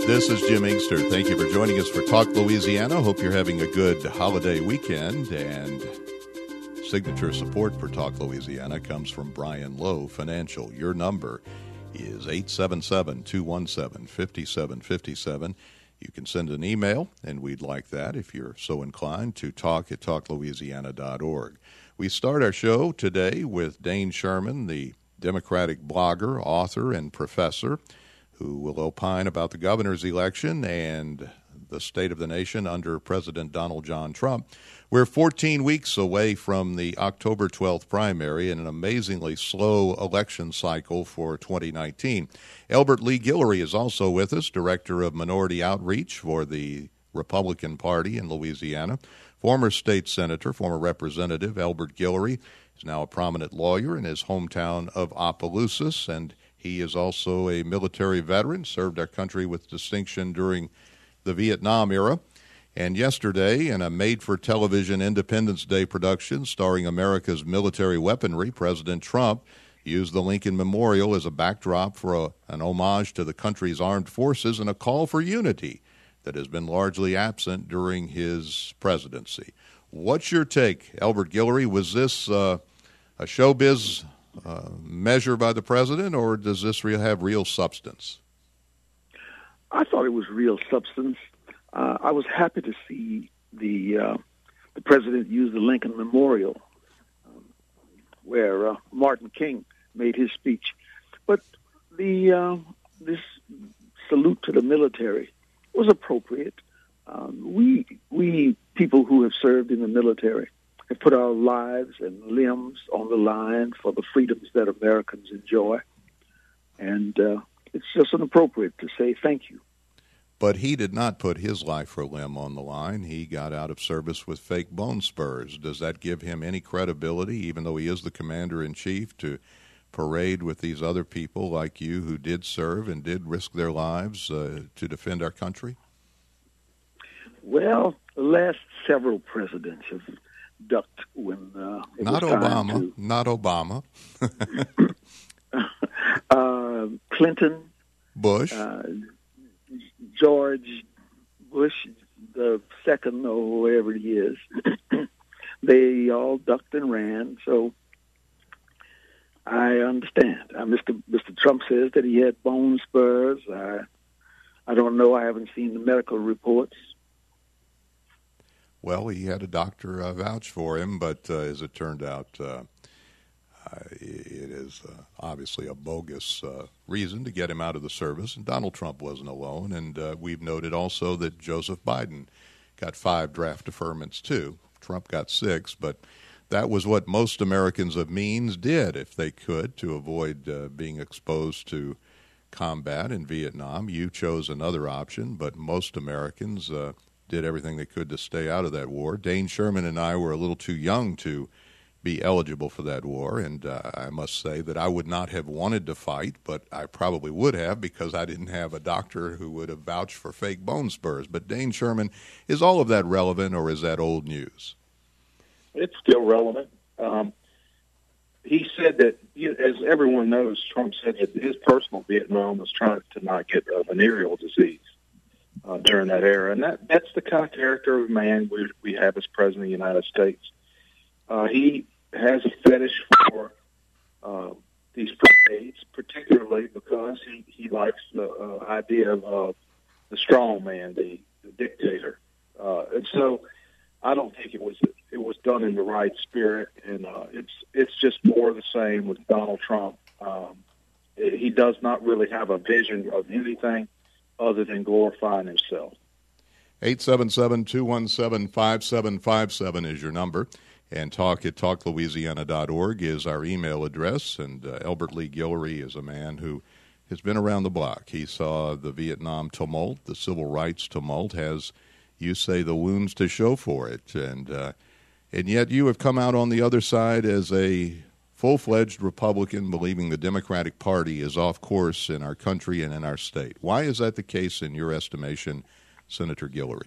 This is Jim Inkster. Thank you for joining us for Talk Louisiana. Hope you're having a good holiday weekend. And signature support for Talk Louisiana comes from Brian Lowe Financial. Your number is 877-217-5757. You can send an email, and we'd like that if you're so inclined, to talk@talklouisiana.org. We start our show today with Dane Sherman, the Democratic blogger, author, and professor, who will opine about the governor's election and the state of the nation under President Donald John Trump. We're 14 weeks away from the October 12th primary and an amazingly slow election cycle for 2019. Elbert Lee Guillory is also with us, Director of Minority Outreach for the Republican Party in Louisiana. Former state senator, former representative Elbert Guillory is now a prominent lawyer in his hometown of Opelousas, and he is also a military veteran, served our country with distinction during the Vietnam era. And yesterday, in a made-for-television Independence Day production starring America's military weaponry, President Trump used the Lincoln Memorial as a backdrop for an homage to the country's armed forces and a call for unity that has been largely absent during his presidency. What's your take, Elbert Guillory? Was this a showbiz measure by the president, or does this have real substance? I thought it was real substance. I was happy to see the president use the Lincoln Memorial, where Martin King made his speech. But this salute to the military was appropriate. We people who have served in the military have put our lives and limbs on the line for the freedoms that Americans enjoy. And it's just inappropriate to say thank you. But he did not put his life or limb on the line. He got out of service with fake bone spurs. Does that give him any credibility, even though he is the commander-in-chief, to parade with these other people like you who did serve and did risk their lives to defend our country? Well, the last several presidents have ducked when it not was Obama, time to. Not Obama. Clinton, Bush, George Bush, the second or whatever he is. They all ducked and ran. So I understand. Mr. Trump says that he had bone spurs. I don't know. I haven't seen the medical reports. Well, he had a doctor vouch for him, but as it turned out, it is obviously a bogus reason to get him out of the service. And Donald Trump wasn't alone. And we've noted also that Joseph Biden got 5 draft deferments, too. Trump got 6, but that was what most Americans of means did, if they could, to avoid being exposed to combat in Vietnam. You chose another option, but most Americans did everything they could to stay out of that war. Dane Sherman and I were a little too young to be eligible for that war, and I must say that I would not have wanted to fight, but I probably would have because I didn't have a doctor who would have vouched for fake bone spurs. But Dane Sherman, is all of that relevant, or is that old news? It's still relevant. He said that, as everyone knows, Trump said that his personal Vietnam was trying to not get a venereal disease during that era. And that's the kind of character of man we have as President of the United States. He has a fetish for these parades, particularly because he likes the idea of the strong man, the dictator. And so I don't think it was done in the right spirit, and it's just more of the same with Donald Trump. He does not really have a vision of anything other than glorifying himself. 877-217-5757 is your number, and talk@talklouisiana.org is our email address. And Elbert Lee Guillory is a man who has been around the block. He saw the Vietnam tumult, the civil rights tumult, has, you say, the wounds to show for it. And yet you have come out on the other side as a full-fledged Republican, believing the Democratic Party is off course in our country and in our state. Why is that the case in your estimation, Senator Guillory?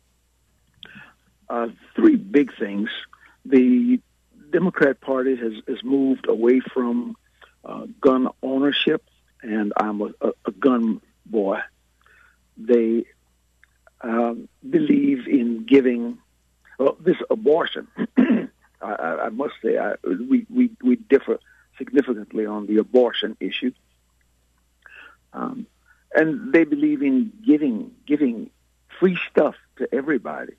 3 big things. The Democrat Party has moved away from gun ownership, and I'm a gun boy. they believe in giving. Well, this abortion, I must say, we differ significantly on the abortion issue, and they believe in giving free stuff to everybody.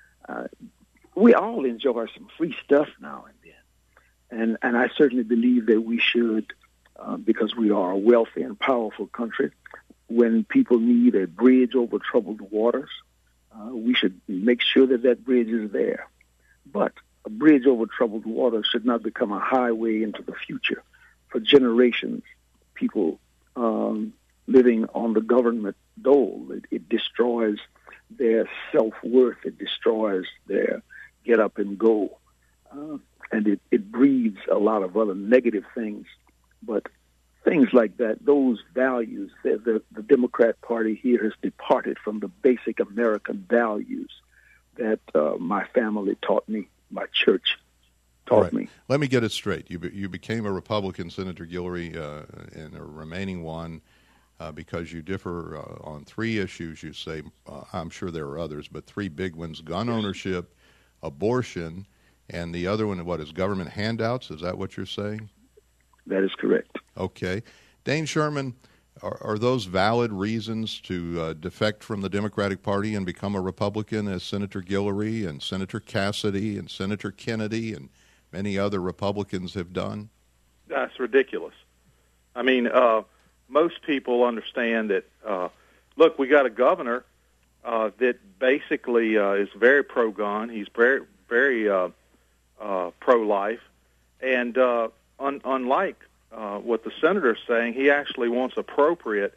We all enjoy some free stuff now and then, and I certainly believe that we should, because we are a wealthy and powerful country. When people need a bridge over troubled waters, we should make sure that that bridge is there. But a bridge over troubled waters should not become a highway into the future for generations. People living on the government dole. It destroys their self-worth. It destroys their get up and go. And it breeds a lot of other negative things. But things like that, those values, the Democrat Party here has departed from the basic American values that my family taught me, my church taught me. Let me get it straight. You became a Republican, Senator Guillory, and a remaining one because you differ on three issues, you say. I'm sure there are others, but three big ones: gun ownership, abortion, and the other one, what is government handouts? Is that what you're saying? That is correct. Okay. Dane Sherman, are those valid reasons to defect from the Democratic Party and become a Republican, as Senator Guillory and Senator Cassidy and Senator Kennedy and many other Republicans have done? That's ridiculous. I mean, most people understand that, look, we got a governor that basically is very pro-gun. He's very, very pro-life. And unlike what the senator's saying, he actually wants appropriate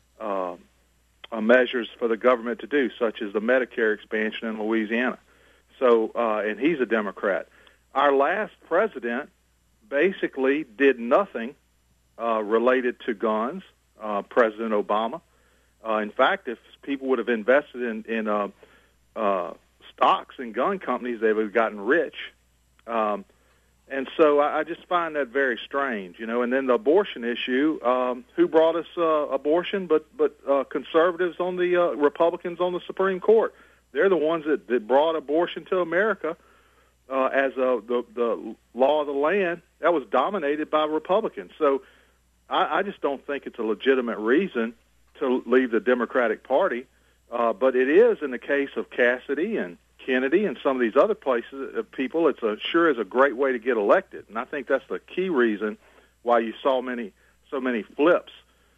measures for the government to do, such as the Medicare expansion in Louisiana. So, and he's a Democrat. Our last president basically did nothing related to guns, President Obama. In fact, if people would have invested in stocks in gun companies, they would have gotten rich. And so I just find that very strange, you know. And then the abortion issue, who brought us abortion but conservatives on the Republicans on the Supreme Court. They're the ones that brought abortion to America as the law of the land. That was dominated by Republicans. So I just don't think it's a legitimate reason to leave the Democratic Party. But it is in the case of Cassidy and Kennedy and some of these other places, people, sure is a great way to get elected. And I think that's the key reason why you saw so many flips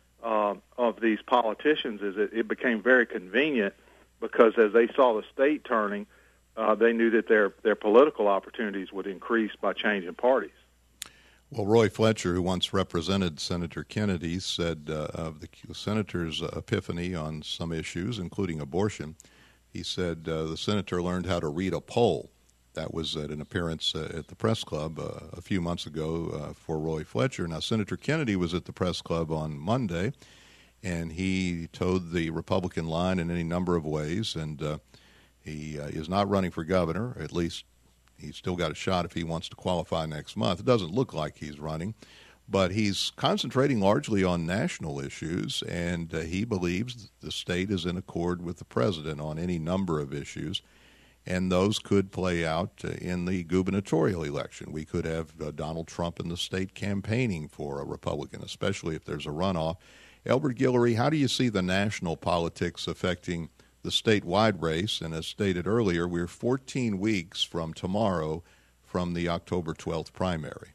of these politicians, is it became very convenient because as they saw the state turning, they knew that their political opportunities would increase by changing parties. Well, Roy Fletcher, who once represented Senator Kennedy, said of the senator's epiphany on some issues, including abortion, he said the senator learned how to read a poll. That was at an appearance at the press club a few months ago for Roy Fletcher. Now, Senator Kennedy was at the press club on Monday, and he towed the Republican line in any number of ways, and he is not running for governor. At least he's still got a shot if he wants to qualify next month. It doesn't look like he's running, but he's concentrating largely on national issues, and he believes the state is in accord with the president on any number of issues, and those could play out in the gubernatorial election. We could have Donald Trump in the state campaigning for a Republican, especially if there's a runoff. Elbert Guillory, how do you see the national politics affecting the statewide race? And as stated earlier, we're 14 weeks from tomorrow from the October 12th primary.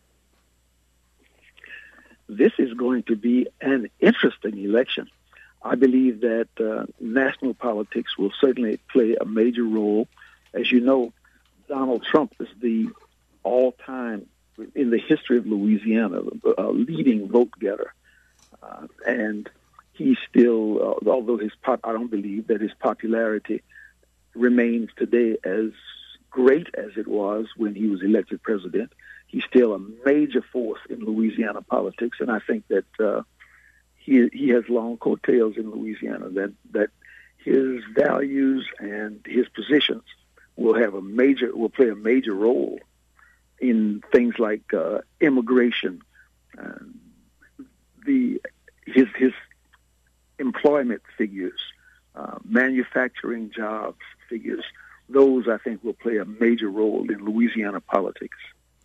This is going to be an interesting election. I believe that national politics will certainly play a major role. As you know, Donald Trump is the all-time, in the history of Louisiana, leading vote-getter. And he's still, although I don't believe that his popularity remains today as great as it was when he was elected president. He's still a major force in Louisiana politics, and I think that he has long coattails in Louisiana, that his values and his positions will play a major role in things like immigration, his employment figures, manufacturing jobs figures. Those, I think, will play a major role in Louisiana politics.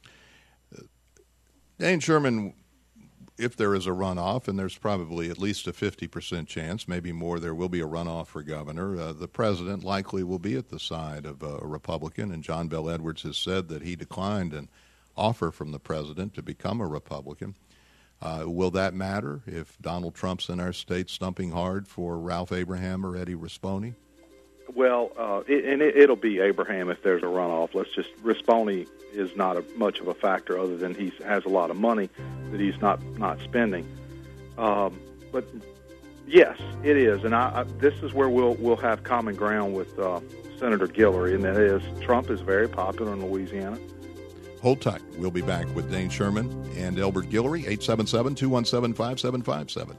Dane Sherman, if there is a runoff, and there's probably at least a 50% chance, maybe more, there will be a runoff for governor, the president likely will be at the side of a Republican, and John Bel Edwards has said that he declined an offer from the president to become a Republican. Will that matter if Donald Trump's in our state stumping hard for Ralph Abraham or Eddie Rispone? Well, it'll be Abraham if there's a runoff. Rispone is not much of a factor other than he has a lot of money that he's not spending. But yes, it is, and this is where we'll have common ground with Senator Guillory, and that is Trump is very popular in Louisiana. Hold tight. We'll be back with Dane Sherman and Elbert Guillory, 877-217-5757.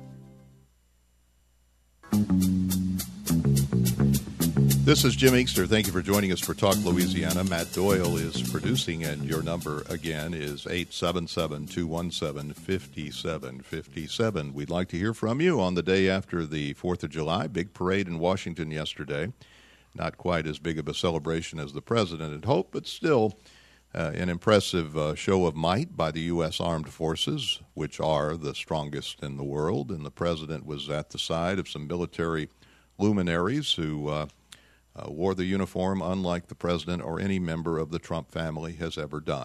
This is Jim Inkster. Thank you for joining us for Talk Louisiana. Matt Doyle is producing, and your number again is 877-217-5757. We'd like to hear from you on the day after the 4th of July. Big parade in Washington yesterday. Not quite as big of a celebration as the president had hoped, but still an impressive show of might by the U.S. Armed Forces, which are the strongest in the world. And the president was at the side of some military luminaries who wore the uniform unlike the president or any member of the Trump family has ever done.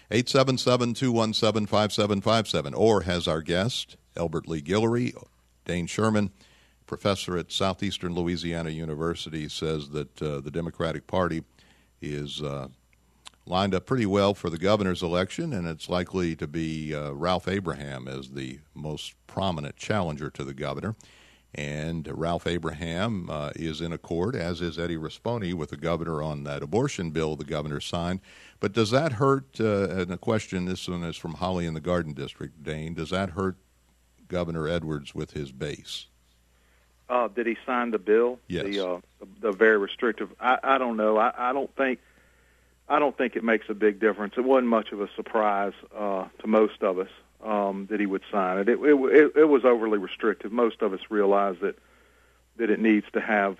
877-217-5757. Or has our guest, Elbert Lee Guillory, Dane Sherman, professor at Southeastern Louisiana University, says that the Democratic Party is lined up pretty well for the governor's election, and it's likely to be Ralph Abraham as the most prominent challenger to the governor. And Ralph Abraham is in accord, as is Eddie Rispone, with the governor on that abortion bill the governor signed. But does that hurt, and a question, this one is from Holly in the Garden District, Dane, does that hurt Governor Edwards with his base? Did he sign the bill? Yes. The very restrictive. I don't know. I don't think it makes a big difference. It wasn't much of a surprise to most of us that he would sign it. It was overly restrictive. Most of us realize that it needs to have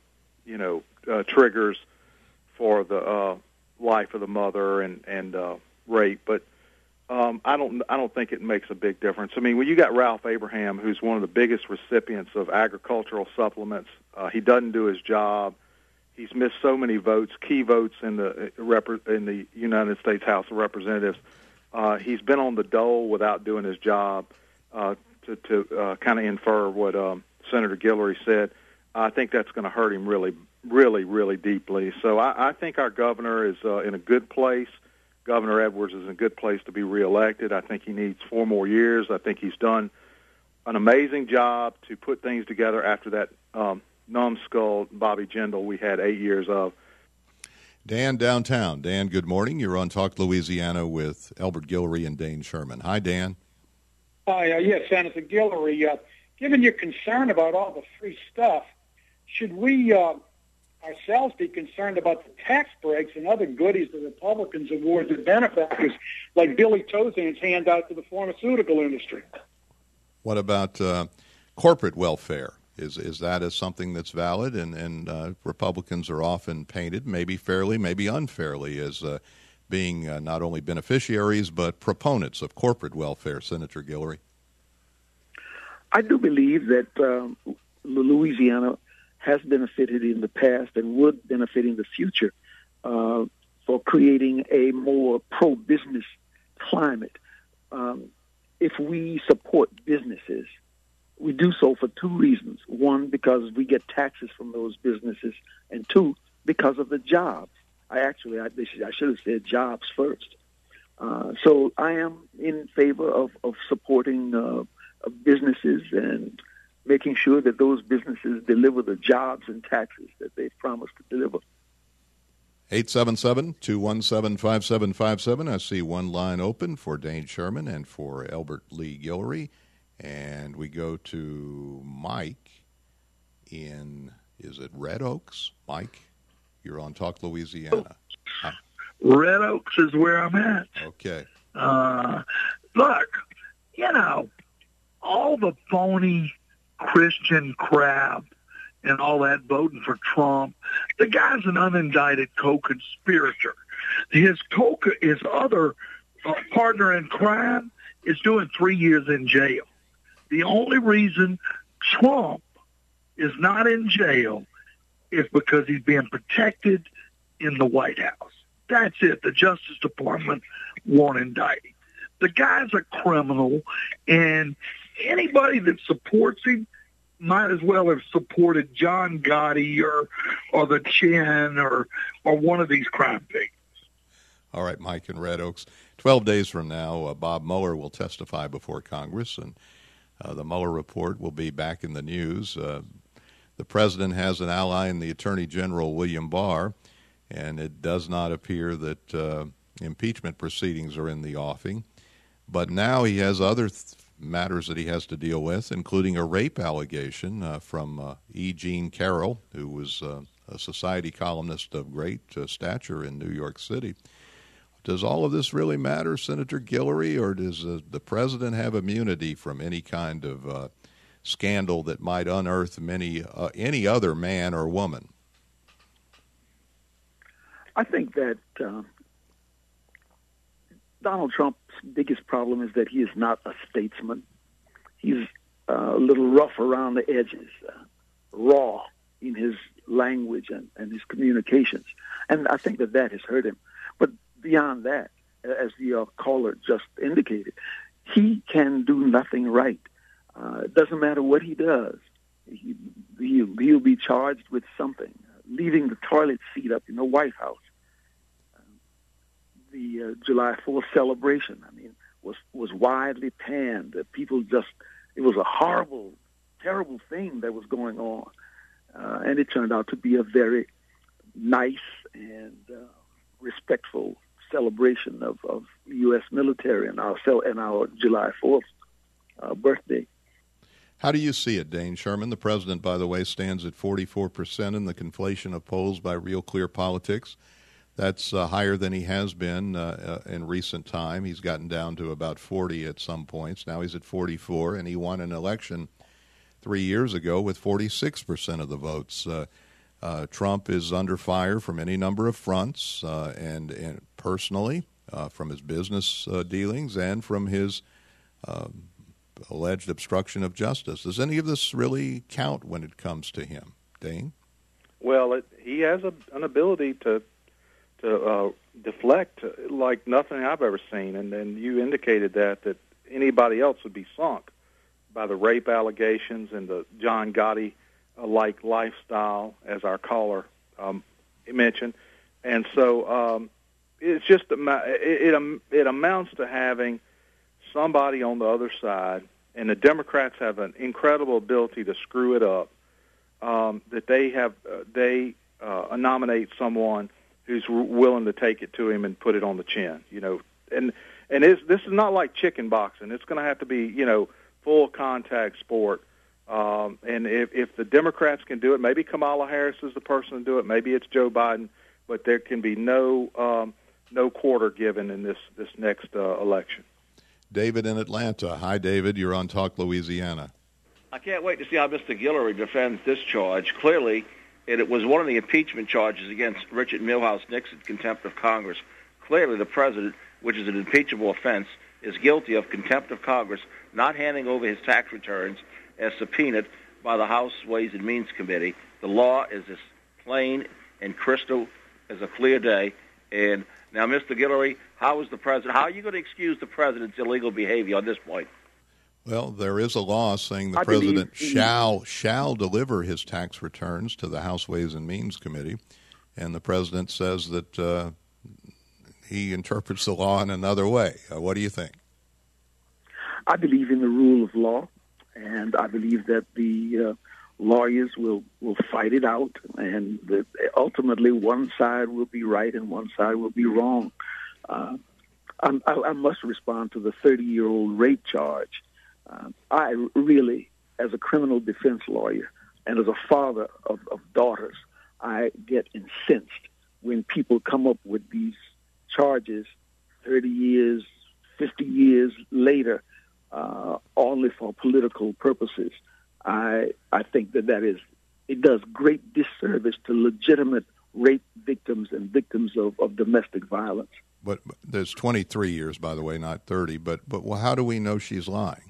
triggers for the life of the mother and rape, but I don't think it makes a big difference. I mean, when you got Ralph Abraham, who's one of the biggest recipients of agricultural supplements, he doesn't do his job. He's missed so many votes, key votes in the United States House of Representatives. He's been on the dole without doing his job. To kind of infer what Senator Guillory said, I think that's going to hurt him really, really, really deeply. So I think our governor is in a good place. Governor Edwards is in a good place to be reelected. I think he needs 4 more years. I think he's done an amazing job to put things together after that numbskull Bobby Jindal we had 8 years of. Dan, downtown. Dan, good morning. You're on Talk Louisiana with Elbert Guillory and Dane Sherman. Hi, Dan. Hi, yes, Senator Guillory. Given your concern about all the free stuff, should we ourselves be concerned about the tax breaks and other goodies the Republicans award to benefactors like Billy Tozan's hand out to the pharmaceutical industry? What about corporate welfare? Is that as something that's valid? And Republicans are often painted, maybe fairly, maybe unfairly, as being not only beneficiaries but proponents of corporate welfare, Senator Guillory. I do believe that Louisiana has benefited in the past and would benefit in the future for creating a more pro-business climate. If we support businesses, we do so for 2 reasons. 1, because we get taxes from those businesses, and 2, because of the jobs. I should have said jobs first. So I am in favor of supporting businesses and making sure that those businesses deliver the jobs and taxes that they've promised to deliver. 877-217-5757. I see one line open for Dane Sherman and for Elbert Lee Guillory. And we go to Mike in, is it Red Oaks? Mike, you're on Talk Louisiana. Hi. Red Oaks is where I'm at. Okay. Look, all the phony Christian crap and all that voting for Trump. The guy's an unindicted co-conspirator. His other partner in crime is doing 3 years in jail. The only reason Trump is not in jail is because he's being protected in the White House. That's it. The Justice Department won't indict him. The guy's a criminal, and anybody that supports him might as well have supported John Gotti or the Chin or one of these crime victims. All right, Mike in Red Oaks. 12 days from now, Bob Mueller will testify before Congress, and the Mueller report will be back in the news. The president has an ally in the Attorney General, William Barr, and it does not appear that impeachment proceedings are in the offing. But now he has other matters that he has to deal with, including a rape allegation from E. Jean Carroll, who was a society columnist of great stature in New York City. Does all of this really matter, Senator Guillory, or does the president have immunity from any kind of scandal that might unearth any other man or woman? I think that Donald Trump's biggest problem is that he is not a statesman. He's a little rough around the edges, raw in his language and his communications. And I think that has hurt him. But beyond that, as the caller just indicated, he can do nothing right. It doesn't matter what he does. He'll be charged with something. Leaving the toilet seat up in the White House. The July 4th celebration, was widely panned. People it was a horrible, terrible thing that was going on. And it turned out to be a very nice and respectful celebration of U.S. military and our July 4th birthday. How do you see it, Dane Sherman? The president, by the way, stands at 44% in the conflation of polls by Real Clear Politics. That's higher than he has been in recent time. He's gotten down to about 40 at some points. Now he's at 44, and he won an election 3 years ago with 46% of the votes. Trump is under fire from any number of fronts, and personally, from his business dealings and from his alleged obstruction of justice. Does any of this really count when it comes to him, Dane? Well, he has an ability to deflect like nothing I've ever seen, and then you indicated that anybody else would be sunk by the rape allegations and the John Gotti-like lifestyle, as our caller mentioned. And so it's just it amounts to having somebody on the other side, and the Democrats have an incredible ability to screw it up, that they nominate someone who's willing to take it to him and put it on the chin, and this is not like chicken boxing. It's going to have to be, full contact sport. And if the Democrats can do it, maybe Kamala Harris is the person to do it. Maybe it's Joe Biden, but there can be no quarter given in this next election. David in Atlanta. Hi, David. You're on Talk Louisiana. I can't wait to see how Mr. Guillory defends this charge. Clearly, it was one of the impeachment charges against Richard Milhouse Nixon, contempt of Congress. Clearly, the president, which is an impeachable offense, is guilty of contempt of Congress, not handing over his tax returns as subpoenaed by the House Ways and Means Committee. The law is as plain and crystal as a clear day. And now, Mr. Guillory, how are you going to excuse the president's illegal behavior on this point? Well, there is a law saying the president shall deliver his tax returns to the House Ways and Means Committee, and the president says that he interprets the law in another way. What do you think? I believe in the rule of law, and I believe that the lawyers will fight it out, and that ultimately one side will be right and one side will be wrong. I must respond to the 30-year-old rape charge. I really, as a criminal defense lawyer and as a father of daughters, I get incensed when people come up with these charges 30 years, 50 years later, only for political purposes. I think that is it does great disservice to legitimate rape victims and victims of domestic violence. But there's 23 years, by the way, not 30. But how do we know she's lying?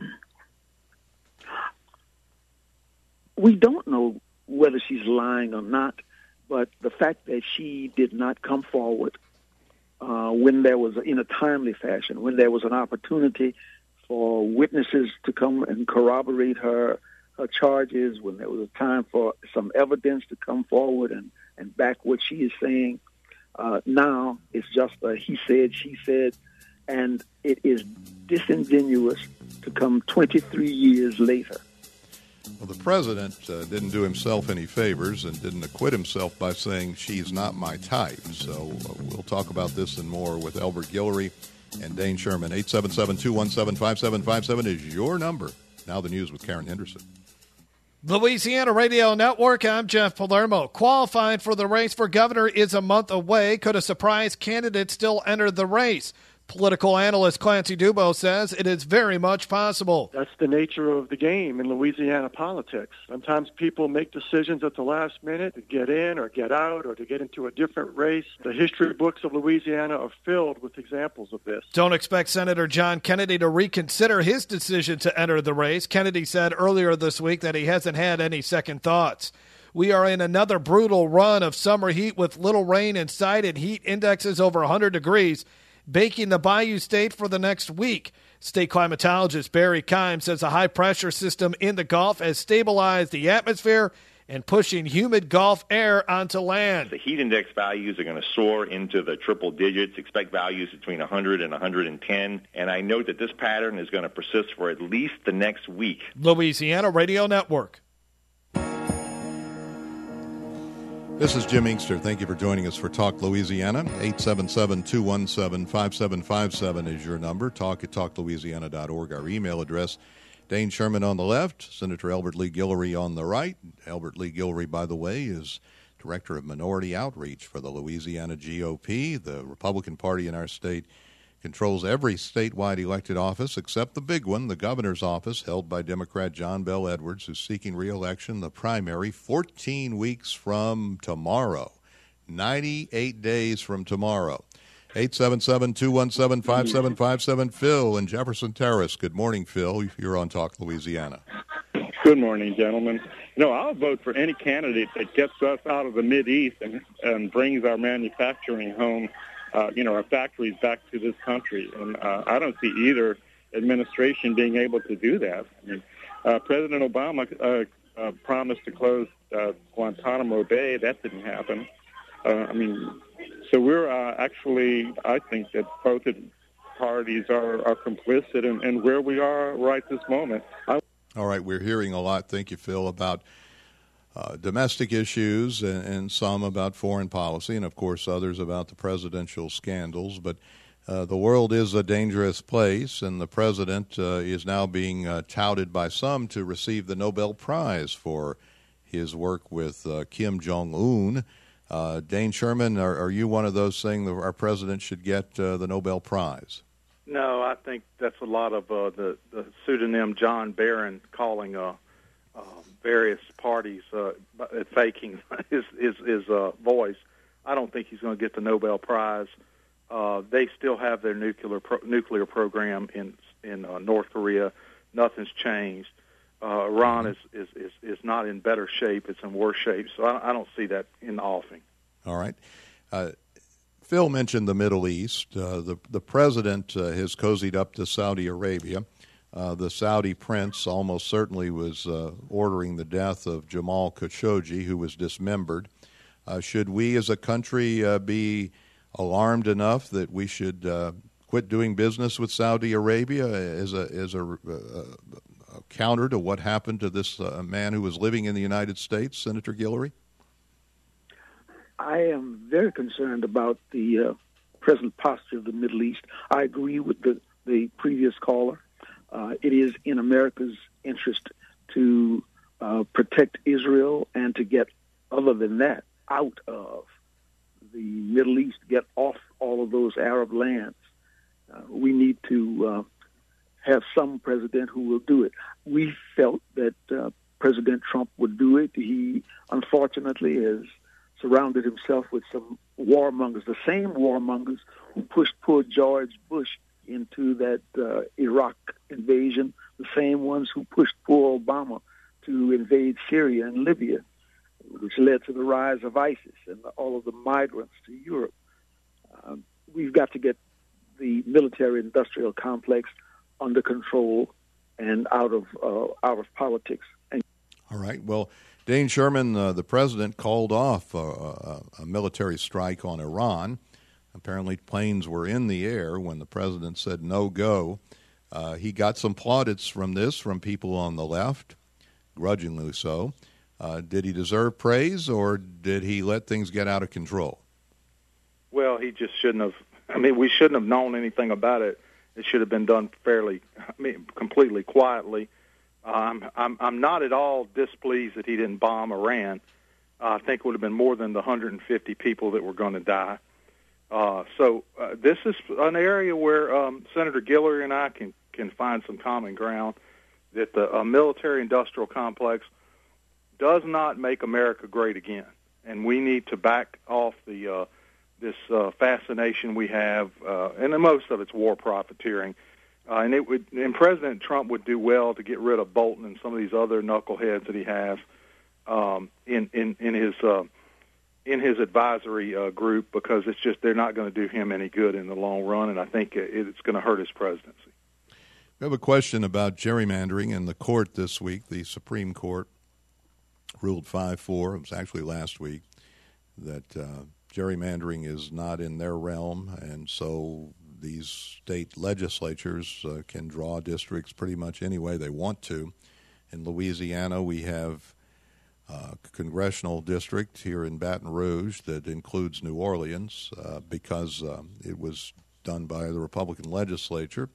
We don't know whether she's lying or not, but the fact that she did not come forward when there was, in a timely fashion, when there was an opportunity for witnesses to come and corroborate her charges, when there was a time for some evidence to come forward and back what she is saying. Now it's just a he said, she said, and it is disingenuous to come 23 years later. Well, the president didn't do himself any favors and didn't acquit himself by saying she's not my type. So we'll talk about this and more with Elbert Guillory and Dane Sherman. 877-217-5757 is your number. Now the news with Karen Henderson. Louisiana Radio Network, I'm Jeff Palermo. Qualifying for the race for governor is a month away. Could a surprise candidate still enter the race? Political analyst Clancy Dubo says it is very much possible. That's the nature of the game in Louisiana politics. Sometimes people make decisions at the last minute to get in or get out or to get into a different race. The history books of Louisiana are filled with examples of this. Don't expect Senator John Kennedy to reconsider his decision to enter the race. Kennedy said earlier this week that he hasn't had any second thoughts. We are in another brutal run of summer heat with little rain in sight and heat indexes over 100 degrees. Baking the Bayou State for the next week. State climatologist Barry Keim says a high-pressure system in the Gulf has stabilized the atmosphere and pushing humid Gulf air onto land. The heat index values are going to soar into the triple digits. Expect values between 100 and 110. And I note that this pattern is going to persist for at least the next week. Louisiana Radio Network. This is Jim Inkster. Thank you for joining us for Talk Louisiana. 877-217-5757 is your number. Talk@talklouisiana.org, our email address. Dane Sherman on the left, Senator Elbert Lee Guillory on the right. Elbert Lee Guillory, by the way, is Director of Minority Outreach for the Louisiana GOP. The Republican Party in our state controls every statewide elected office except the big one, the governor's office, held by Democrat John Bel Edwards, who's seeking re-election. The primary 14 weeks from tomorrow, 98 days from tomorrow. 877-217-5757. Phil in Jefferson Terrace. Good morning, Phil. You're on Talk Louisiana. Good morning, gentlemen. I'll vote for any candidate that gets us out of the Mideast and brings our manufacturing home, our factories back to this country. And I don't see either administration being able to do that. President Obama promised to close Guantanamo Bay. That didn't happen. So we're actually, I think that both parties are complicit in where we are right this moment. All right, we're hearing a lot, thank you, Phil, about domestic issues and some about foreign policy, and of course others about the presidential scandals. But the world is a dangerous place, and the president is now being touted by some to receive the Nobel Prize for his work with Kim Jong-un. Dane Sherman, are you one of those saying that our president should get the Nobel Prize? No, I think that's a lot of the pseudonym John Barron calling various parties faking his voice. I don't think he's going to get the Nobel Prize. They still have their nuclear program in North Korea. Nothing's changed. Iran is not in better shape; it's in worse shape. So I don't see that in the offing. All right. Phil mentioned the Middle East. The president has cozied up to Saudi Arabia. The Saudi prince almost certainly was ordering the death of Jamal Khashoggi, who was dismembered. Should we as a country be alarmed enough that we should quit doing business with Saudi Arabia as a counter to what happened to this man who was living in the United States, Senator Guillory? I am very concerned about the present posture of the Middle East. I agree with the previous caller. It is in America's interest to protect Israel and to get, other than that, out of the Middle East, get off all of those Arab lands. We need to have some president who will do it. We felt that President Trump would do it. He, unfortunately, has surrounded himself with some warmongers, the same warmongers who pushed poor George Bush into that Iraq invasion, the same ones who pushed poor Obama to invade Syria and Libya, which led to the rise of ISIS and all of the migrants to Europe. We've got to get the military-industrial complex under control and out of politics. All right. Well, Dane Sherman, the president, called off a military strike on Iran. Apparently, planes were in the air when the president said no go. He got some plaudits from this from people on the left, grudgingly so. Did he deserve praise, or did he let things get out of control? Well, he just shouldn't have. I mean, we shouldn't have known anything about it. It should have been done completely quietly. I'm not at all displeased that he didn't bomb Iran. I think it would have been more than the 150 people that were going to die. So this is an area where Senator Guillory and I can find some common ground, that the military-industrial complex does not make America great again, and we need to back off this fascination we have, and most of it's war profiteering. And President Trump would do well to get rid of Bolton and some of these other knuckleheads that he has in his advisory group, because it's just they're not going to do him any good in the long run, and I think it's going to hurt his presidency. We have a question about gerrymandering in the court this week. The Supreme Court ruled 5-4. It was actually last week that gerrymandering is not in their realm, and so these state legislatures can draw districts pretty much any way they want to. In Louisiana, we have a congressional district here in Baton Rouge that includes New Orleans because it was done by the Republican legislature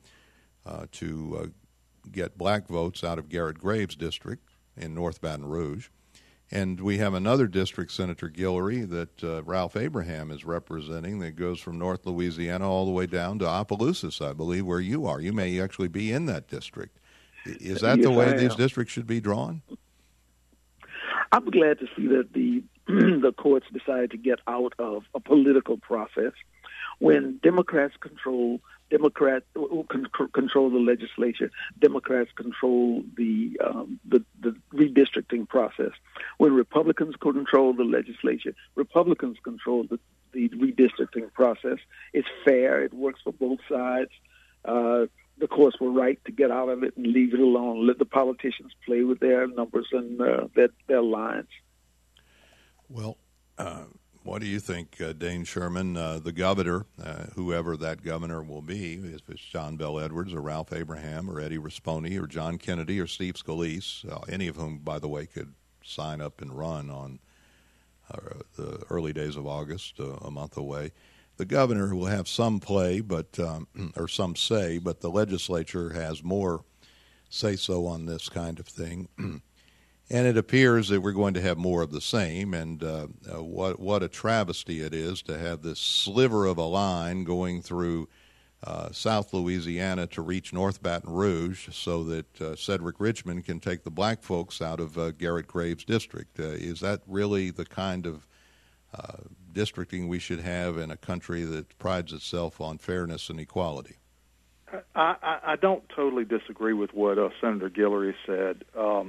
to get black votes out of Garrett Graves' district in North Baton Rouge. And we have another district, Senator Guillory, that Ralph Abraham is representing that goes from North Louisiana all the way down to Opelousas, I believe, where you are. You may actually be in that district. Is that the way these districts should be drawn? I'm glad to see that the courts decided to get out of a political process. When Democrats control the legislature, Democrats control the redistricting process. When Republicans control the legislature, Republicans control the redistricting process. It's fair. It works for both sides. The courts were right to get out of it and leave it alone. Let the politicians play with their numbers and their lines. Well, what do you think, Dane Sherman, the governor, whoever that governor will be, if it's John Bel Edwards or Ralph Abraham or Eddie Rispone or John Kennedy or Steve Scalise, any of whom, by the way, could sign up and run on the early days of August, a month away. The governor will have some play, but or some say, but the legislature has more say-so on this kind of thing. And it appears that we're going to have more of the same, and what a travesty it is to have this sliver of a line going through South Louisiana to reach North Baton Rouge so that Cedric Richmond can take the black folks out of Garrett Graves' district. Is that really the kind of districting we should have in a country that prides itself on fairness and equality? I don't totally disagree with what Senator Guillory said.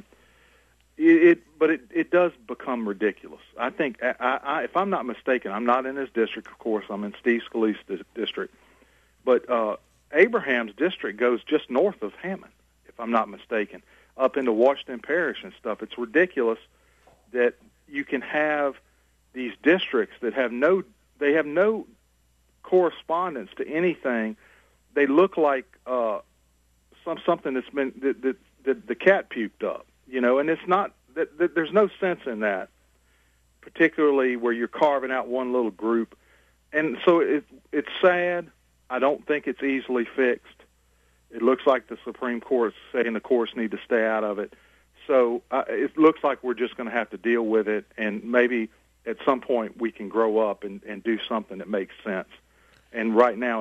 But it does become ridiculous. I think, if I'm not mistaken, I'm not in his district, of course. I'm in Steve Scalise's district. But Abraham's district goes just north of Hammond, if I'm not mistaken, up into Washington Parish and stuff. It's ridiculous that you can have these districts that have no correspondence to anything. They look like something that's been that the cat puked up. And it's not that there's no sense in that, particularly where you're carving out one little group. And so it's sad. I don't think it's easily fixed. It looks like the Supreme Court's saying the courts need to stay out of it. So it looks like we're just going to have to deal with it, and maybe at some point we can grow up and do something that makes sense. And right now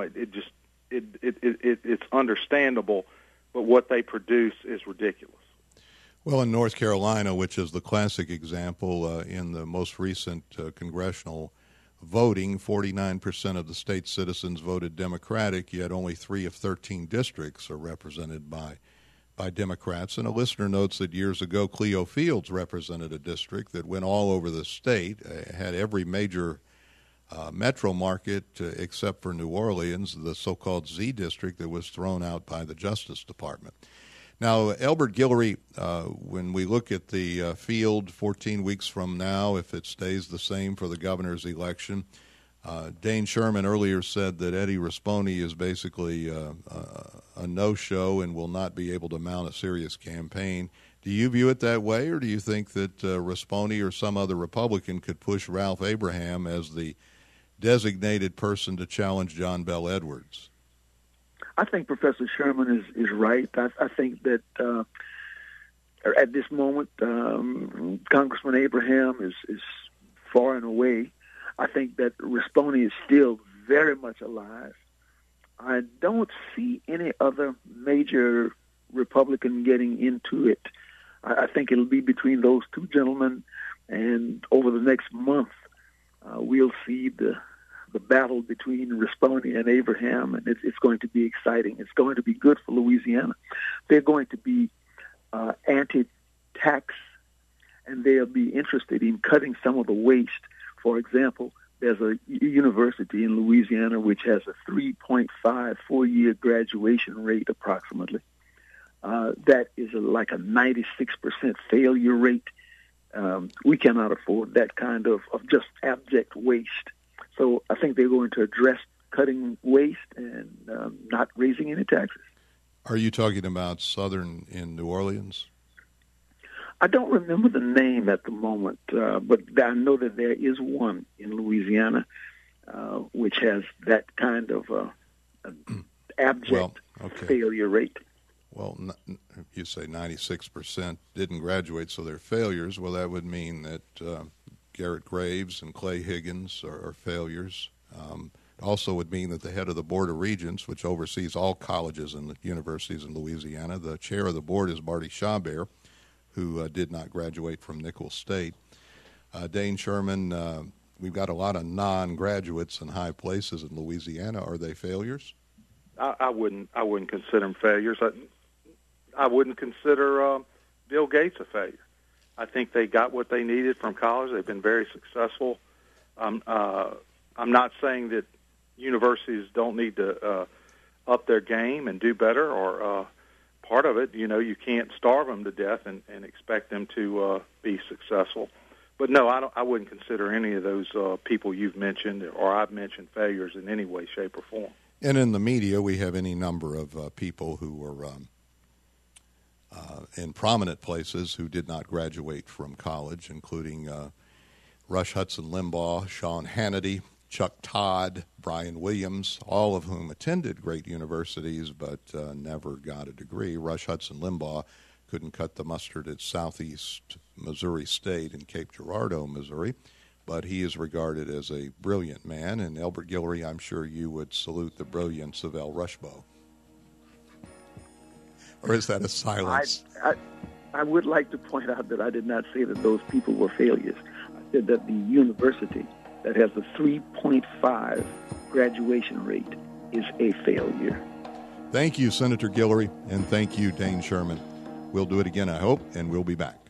it's understandable, but what they produce is ridiculous. Well, in North Carolina, which is the classic example, in the most recent congressional voting, 49% of the state's citizens voted Democratic, yet only 3 of 13 districts are represented by Democrats. And a listener notes that years ago, Cleo Fields represented a district that went all over the state, had every major metro market except for New Orleans, the so-called Z district that was thrown out by the Justice Department. Now, Elbert Guillory, when we look at the field 14 weeks from now, if it stays the same for the governor's election, Dane Sherman earlier said that Eddie Rispone is basically a no-show and will not be able to mount a serious campaign. Do you view it that way, or do you think that Rispone or some other Republican could push Ralph Abraham as the designated person to challenge John Bel Edwards? I think Professor Sherman is right. I think that at this moment, Congressman Abraham is far and away. I think that Rispone is still very much alive. I don't see any other major Republican getting into it. I think it'll be between those two gentlemen, and over the next month, we'll see the battle between Rispone and Abraham, and it's going to be exciting. It's going to be good for Louisiana. They're going to be anti-tax, and they'll be interested in cutting some of the waste. For example, there's a university in Louisiana which has a 3.5 four-year graduation rate approximately. That is like a 96% failure rate. We cannot afford that kind of just abject waste. So I think they're going to address cutting waste and not raising any taxes. Are you talking about Southern in New Orleans? I don't remember the name at the moment, but I know that there is one in Louisiana which has that kind of abject failure rate. Well, you say 96% didn't graduate, so they're failures. Well, that would mean that Garrett Graves and Clay Higgins are failures. It also would mean that the head of the Board of Regents, which oversees all colleges and universities in Louisiana, the chair of the board is Marty Chabert, who did not graduate from Nichols State. Dane Sherman, we've got a lot of non-graduates in high places in Louisiana. Are they failures? I wouldn't consider them failures. I wouldn't consider Bill Gates a failure. I think they got what they needed from college. They've been very successful. I'm not saying that universities don't need to up their game and do better, or part of it, you can't starve them to death and expect them to be successful. But no, I wouldn't consider any of those people you've mentioned or I've mentioned failures in any way, shape, or form. And in the media, we have any number of people who were in prominent places who did not graduate from college, including Rush Hudson Limbaugh, Sean Hannity, Chuck Todd, Brian Williams, all of whom attended great universities but never got a degree. Rush Hudson Limbaugh couldn't cut the mustard at Southeast Missouri State in Cape Girardeau, Missouri, but he is regarded as a brilliant man. And Elbert Guillory, I'm sure you would salute the brilliance of Al Rushbo. Or is that a silence? I would like to point out that I did not say that those people were failures. I said that the university that has a 3.5 graduation rate is a failure. Thank you, Senator Guillory, and thank you, Dane Sherman. We'll do it again, I hope, and we'll be back.